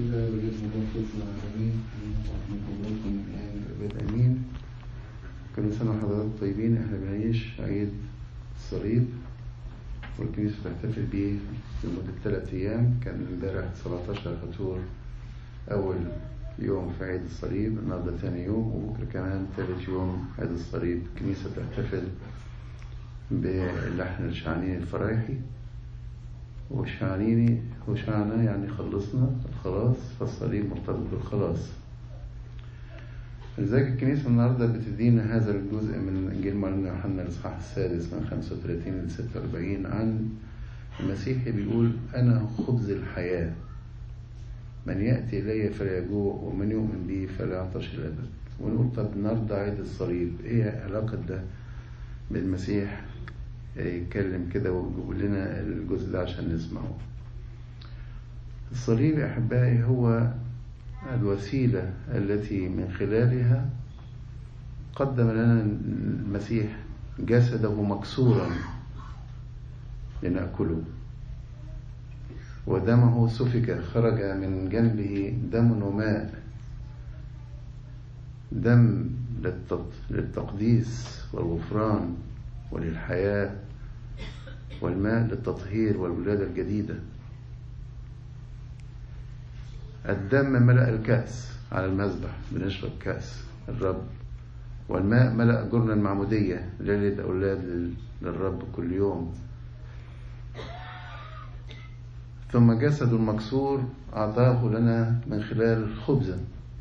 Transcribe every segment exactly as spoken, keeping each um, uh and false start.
الله والابن والروح العالمين منكم الآن الأبد آمين. كل سنة وحضراتكم طيبين. احنا بنعيش عيد الصليب والكنيسة بتحتفل بيه لمدة ثلاث أيام. كان امبارح سبعتاشر فاتور أول يوم في عيد الصليب، النهارده ثاني يوم، وبكرة كمان ثالث يوم عيد الصليب. الكنيسة بتحتفل باللحن الشعانيني الفرايحي، وشعانيني وشعنا يعني خلصنا الخلاص، فالصليب مرتبط بالخلاص. لذلك الكنيسة النهاردة بتدينا هذا الجزء من إنجيل معلمنا يوحنا الإصحاح السادس من خمسة وثلاثين ل ستة وأربعين عن المسيح بيقول: أنا خبز الحياة، من يأتي إلي فلا يجوع ومن يؤمن بي فلا يعطش الأبد. ونقول طب النهاردة عيد الصليب، إيه علاقة ده بالمسيح؟ يتكلم كده ويقول لنا الجزء ده عشان نسمعه. الصليب يا أحبائي هو الوسيلة التي من خلالها قدم لنا المسيح جسده مكسورا لنأكله، ودمه سفك، خرج من جنبه دم وماء، دم للتقديس والغفران وللحياة، والماء للتطهير والولادة الجديدة. الدم ملأ الكأس على المذبح، بنشرب كأس الرب، والماء ملأ جرن المعمودية ليلة أولاد للرب كل يوم. ثم جسد المكسور أعطاه لنا من خلال خبزا.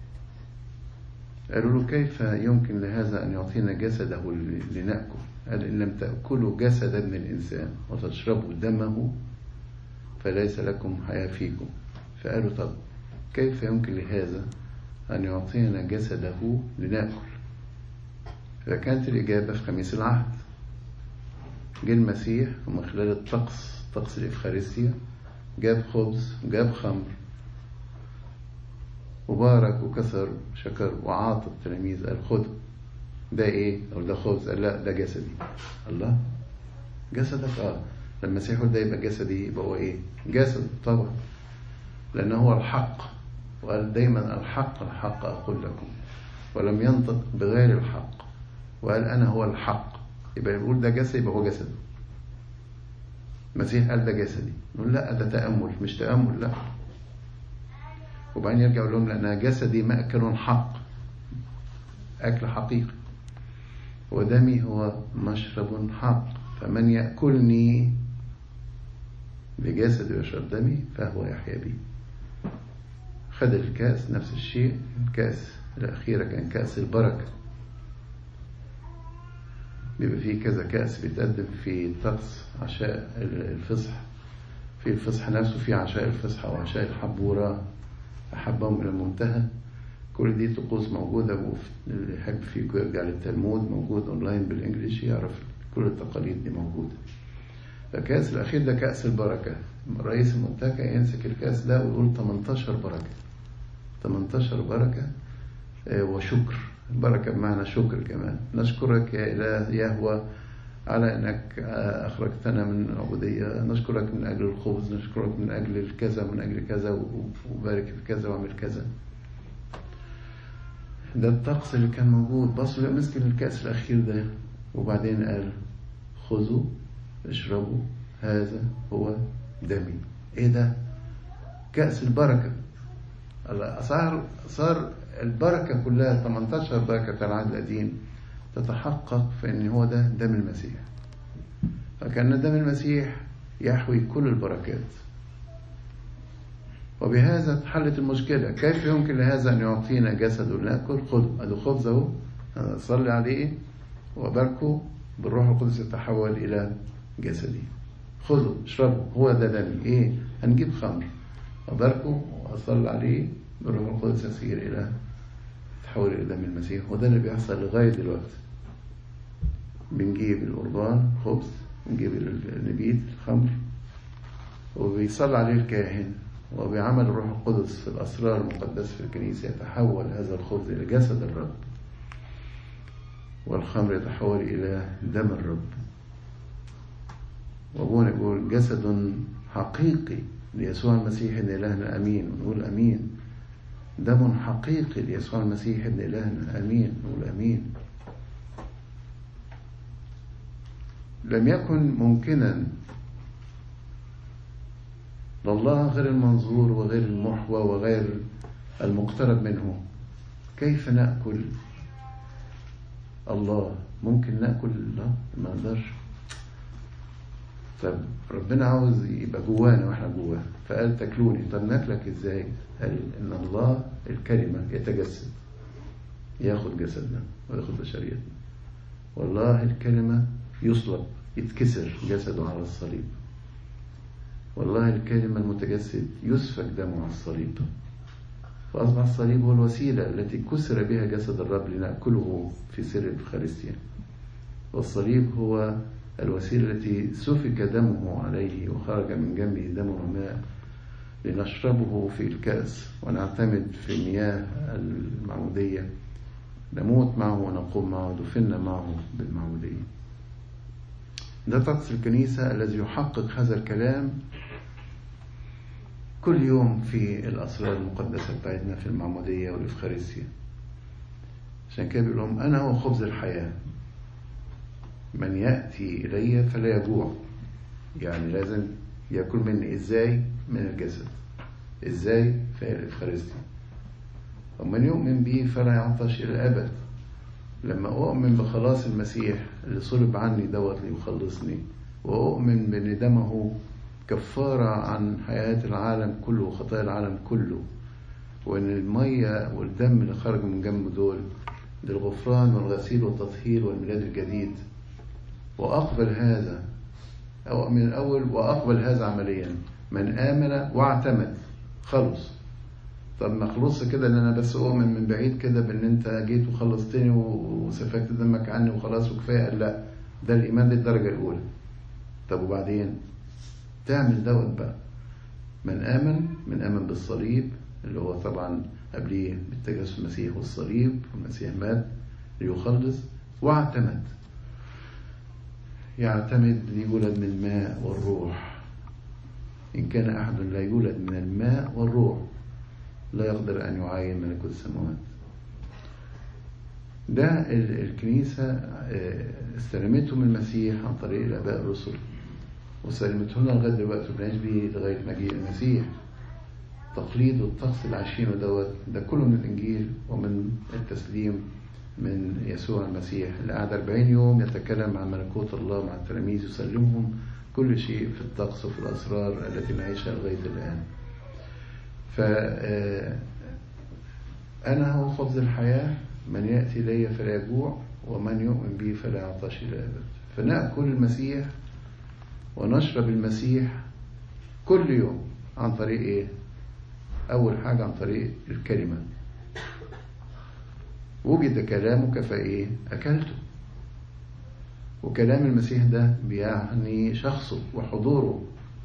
قالوا له: كيف يمكن لهذا أن يعطينا جسده لنأكل؟ قال: إن لم تأكلوا جسد ابن الإنسان وتشربوا دمه فليس لكم حياة فيكم. فقالوا: طب كيف يمكن لهذا أن يعطينا جسده لنأكل؟ فكانت الإجابة في خميس العهد. جه المسيح ومن خلال الطقس، طقس الإفخارستيا، جاب خبز وجاب خمر وبارك وكسر شكر وعاطى التلاميذ، قال: خدوا ده ايه؟ او ده خبز؟ قال: لا، ده جسدي. الله، جسدك؟ اه. لما المسيح يقول ده يبقى جسدي، يبقى هو ايه؟ جسد طبعا، لانه هو الحق، وقال دايما: الحق الحق اقول لكم، ولم ينطق بغير الحق، وقال: انا هو الحق. يبقى يقول ده جسد، يبقى هو جسد. المسيح قال ده جسدي، نقول لا، ده تأمل، مش تأمل، لا. وبعدين يرجع يقول لهم: لأن جسدي مأكل حق، أكل حقيقي، ودمي هو مشرب حق، فمن يأكلني بجسدي ويشرب دمي فهو يحيا بي. خد الكأس، نفس الشيء. الكأس الأخيرة كان كأس البركة. بيبقى فيه كذا كأس بيتقدم في طقس عشاء الفصح. في الفصح نفسه في عشاء الفصح أو عشاء الحبورة، أحبهم إلى المنتهى. كل دي طقوس موجودة، واللي يحب فيكم يرجع للتلمود، موجود أونلاين بالإنجليش، يعرف كل التقاليد دي موجودة. الكأس الأخير ده كأس البركة. رئيس المنتكة يمسك الكأس ده ويقول تمنتاشر بركة، تمنتاشر بركة وشكر. بركة بمعنى شكر كمان. نشكرك يا إله يهوه على أنك أخرجتنا من العبودية، نشكرك من أجل الخبز، نشكرك من أجل الكذا، من أجل كذا، وبارك في كذا وعمل كذا. ده الطقس اللي كان موجود. بص مسك الكأس الأخير ده وبعدين قال: خذوا اشربوا، هذا هو دمي. ايه ده؟ كأس البركة. صار صار البركة كلها تمنتاشر بركة العهد القديم تتحقق في ان هو ده دم المسيح. فكان دم المسيح يحوي كل البركات. وبهذا حلت المشكلة. كيف يمكن لهذا أن يعطينا جسده لنأكل؟ خذوا، أدو خبز اهو، صلي عليه وباركوا، بالروح القدس يتحول إلى جسدي. خذوا اشربوا، هو ده دمي. إيه؟ هنجيب خمر وباركوا وأصلي عليه، بالروح القدس يصير إلى تحول إلى دم المسيح. وده اللي بيحصل لغاية دلوقتي. بنجيب القربان خبز، بنجيب النبيذ الخمر، وبيصلي عليه الكاهن، وبعمل الروح القدس في الأسرار المقدسة في الكنيسة يتحول هذا الخبز إلى جسد الرب، والخمر يتحول إلى دم الرب. وأبونا يقول جسد حقيقي ليسوع المسيح ابن إلهنا أمين، ونقول أمين. دم حقيقي ليسوع المسيح ابن إلهنا أمين، نقول أمين. لم يكن ممكنا لله غير المنظور وغير المحوى وغير المقترب منه. كيف نأكل الله؟ ممكن نأكل؟ لا، ما نقدرش. طب ربنا عاوز يبقى جوانا واحنا جواه، فقال تاكلوني. طب ناكلك ازاي؟ قال ان الله الكلمة يتجسد، ياخد جسدنا وياخد بشريتنا. والله الكلمة يصلب، يتكسر جسده على الصليب. والله الكلمة المتجسد يسفك دمه على الصليب، فأصبح الصليب هو الوسيلة التي كسر بها جسد الرب لنأكله في سر الإفخارستيا. والصليب هو الوسيلة التي سفك دمه عليه وخرج من جنبه دم وماء لنشربه في الكأس ونعتمد في مياه المعمودية، نموت معه ونقوم معه، دفنا معه بالمعمودية. ده طقس الكنيسة الذي يحقق هذا الكلام كل يوم في الأسرار المقدسة بتاعتنا في المعمودية والإفخارستيا. عشان كده بيقول لهم أنا هو خبز الحياة، من يأتي إلي فلا يجوع. يعني لازم يأكل مني. إزاي؟ من الجسد. إزاي؟ في الإفخارستيا. ومن يؤمن بي فلا يعطش إلى الأبد. لما أؤمن بخلاص المسيح اللي صلب عني دوت ليخلصني، وأؤمن بأن دمه كفارة عن حياة العالم كله وخطايا العالم كله، وأن المية والدم اللي خرج من جنبه دول للغفران والغسيل والتطهير والميلاد الجديد، وأقبل هذا أو من الأول وأقبل هذا عمليا. من آمن واعتمد خلص. طب ما خلص كده ان انا بس اؤمن من بعيد كده بان انت جيت وخلصتني وسفكت دمك عني وخلاص وكفايه؟ لا، ده الايمان دي الدرجه الاولى. طب وبعدين تعمل دوت بقى. من امن من امن بالصليب اللي هو طبعا قبليه بالتجسد المسيح والصليب، والمسيح مات ليخلص، واعتمد. يعتمد ليولد من الماء والروح. ان كان احد لا يولد من الماء والروح لا يقدر أن يعاين ملكوت السماوات. ده الكنيسة استلمته من المسيح عن طريق الآباء الرسل، وسلمته لنا لغاية دلوقتي وبنعيش بيه لغاية مجيء المسيح. تقليد والطقس اللي عايشينه دوت ده كله من الإنجيل ومن التسليم من يسوع المسيح اللي قعد أربعين يوم يتكلم عن ملكوت الله مع التلاميذ، يسلمهم كل شيء في الطقس وفي الأسرار التي نعيشها لغاية الآن. فأنا هو خبز الحياة، من يأتي إلي فلا يجوع ومن يؤمن بي فلا يعطش إلى الأبد. فنأكل المسيح ونشرب المسيح كل يوم عن طريق إيه؟ أول حاجة عن طريق الكلمة. وجد كلامك فإيه؟ أكلته. وكلام المسيح ده بيعني شخصه وحضوره.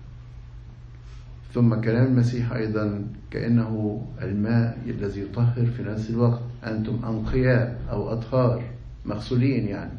ثم كلام المسيح أيضا كأنه الماء الذي يطهر في نفس الوقت. أنتم أنقياء أو أطهار مغسولين، يعني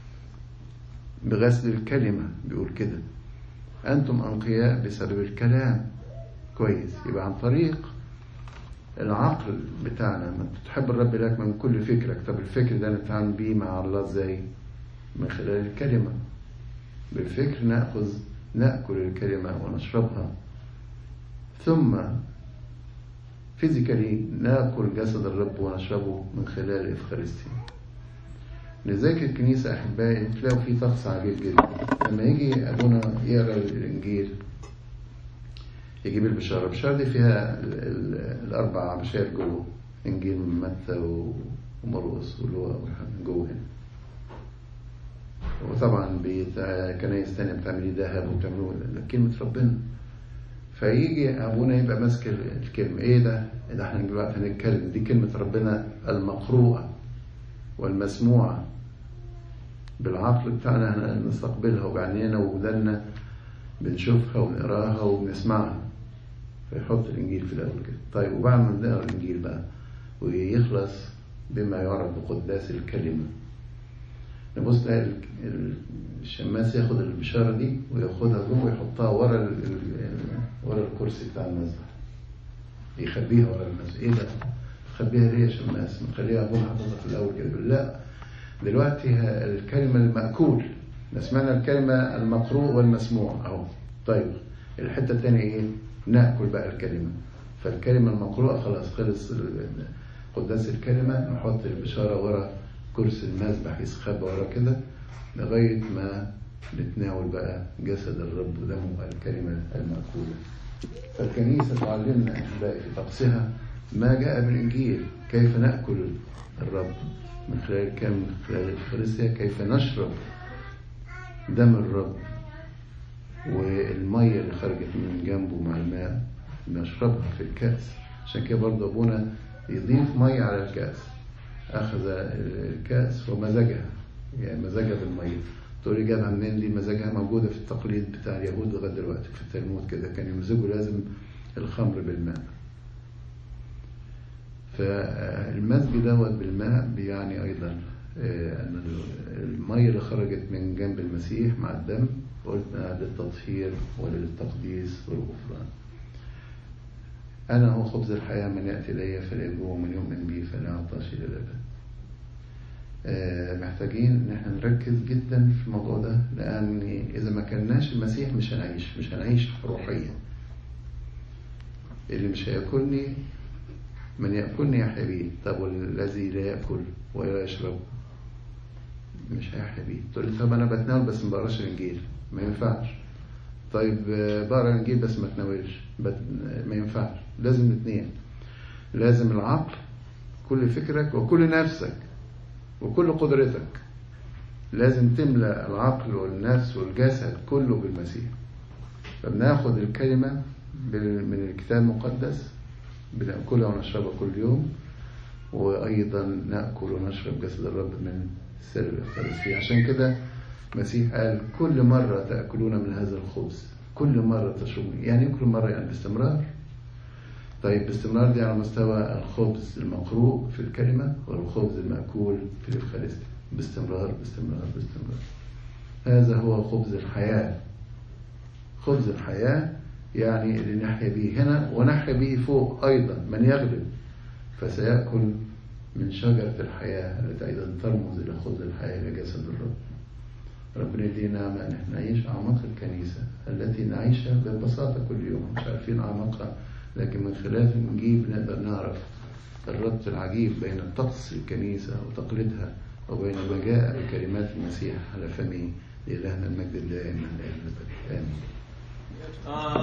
بغسل الكلمة. بيقول كده أنتم أنقياء بسبب الكلام. كويس. يبقى عن طريق العقل بتاعنا، ما تحب الرب لك من كل فكرك. طب الفكر ده نتعامل بيه مع الله ازاي؟ من خلال الكلمة. بالفكر نأخذ نأكل الكلمة ونشربها، ثم فيزيكالي نأكل جسد الرب ونشربه من خلال الإفخارستيا. لذلك الكنيسة أحبائي تلاقوا فيه طقس عجيب جدا. لما يجي أبونا يقرأ الإنجيل يجيب البشارة. البشارة دي فيها الأربع بشائر جوه، إنجيل متى ومرقس ولوقا جوه هنا. وطبعا كنايس تانية بتعمل ذهب وبتعملوا كلمة ربنا. فيجي أبونا يبقى ماسك الكلمة. إيه ده؟ ده احنا دلوقتي هنتكلم. دي كلمة ربنا المقروءة والمسموعة بالعقل بتاعنا، احنا نستقبلها وبعنينا وودنا بنشوفها ونقراها وبنسمعها. فيحط الإنجيل في الأول كده. طيب وبعد ما نقرأ الإنجيل بقى ويخلص بما يعرف بقداس الكلمة. نبص تلاقي الشماس ياخد البشارة دي وياخدها جوه ويحطها ورا ورا الكرسي بتاع المذبح، يخبيها ورا المذبح. ايه ده؟ خبيها ليه يا شماس؟ مخليها ابونا حافظها في الاول كده. لا، دلوقتي الكلمة المأكول، سمعنا الكلمة المقروء والمسموع اهو. طيب الحتة الثانية ايه؟ نأكل بقى الكلمة. فالكلمة المقروءة خلاص خلص قداس الكلمة، نحط البشارة ورا كرسي المذبح يسخب ورا كده لغاية ما نتناول بقى جسد الرب ودمه الكلمة المأكولة. فالكنيسة تعلمنا أحبائي في طقسها ما جاء بالإنجيل، كيف نأكل الرب من خلال الكلمة، من خلال الفريسية، كيف نشرب دم الرب والمية اللي خرجت من جنبه مع الماء نشربها في الكأس. عشان كده برضه أبونا يضيف مية على الكأس، أخذ الكأس ومزجها، يعني مزجها بالمية. تقولي جابها منين دي؟ مزجها موجودة في التقليد بتاع اليهود لغاية دلوقتي في التلمود كده، كان يمزجوا لازم الخمر بالماء. فالمزج دوت بالماء بيعني أيضا أن المية اللي خرجت من جنب المسيح مع الدم قلنا للتطهير وللتقديس والغفران. أنا هو خبز الحياة، من يأتي إلي فلا يجوع ومن يؤمن بي فلا يعطش إلى الأبد. محتاجين إن احنا نركز جدا في الموضوع ده، لأن إذا ما كناش المسيح مش هنعيش مش هنعيش روحيا. اللي مش هيأكلني من يأكلني يحيا بي. طب والذي لا يأكل ولا يشرب مش هيحيا بي. تقول لي طب أنا بتناول بس ما بقراش الإنجيل، ما ينفعش. طيب بقرا الإنجيل بس ما تناولش، ما ينفعش. لازم الاثنين، لازم العقل كل فكرك وكل نفسك وكل قدرتك، لازم تملأ العقل والنفس والجسد كله بالمسيح. فبناخد الكلمة من الكتاب المقدس بنأكلها ونشربها كل يوم، وأيضا نأكل ونشرب جسد الرب من سر الإفخارستية. عشان كده المسيح قال كل مرة تأكلون من هذا الخبز، كل مرة تشربون. يعني كل مرة يعني باستمرار. طيب باستمرار دي على مستوى الخبز المقروء في الكلمة والخبز المأكول في الإفخارستية، باستمرار باستمرار باستمرار. هذا هو خبز الحياة. خبز الحياة يعني اللي نحيا به هنا ونحيا به فوق أيضا. من يغلب فسيأكل من شجرة الحياة التي أيضا ترمز إلى خبز الحياة إلى جسد الرب. ربنا يدينا نعمة أن احنا نعيش أعماق الكنيسة التي نعيشها ببساطة كل يوم، مش عارفين أعماقها، لكن من خلال الإنجيل نقدر نعرف الربط العجيب بين طقس الكنيسة وتقليدها وبين ما جاء بكلمات المسيح على فمه. لإلهنا المجد الدائم من الآن والأبد. آمين.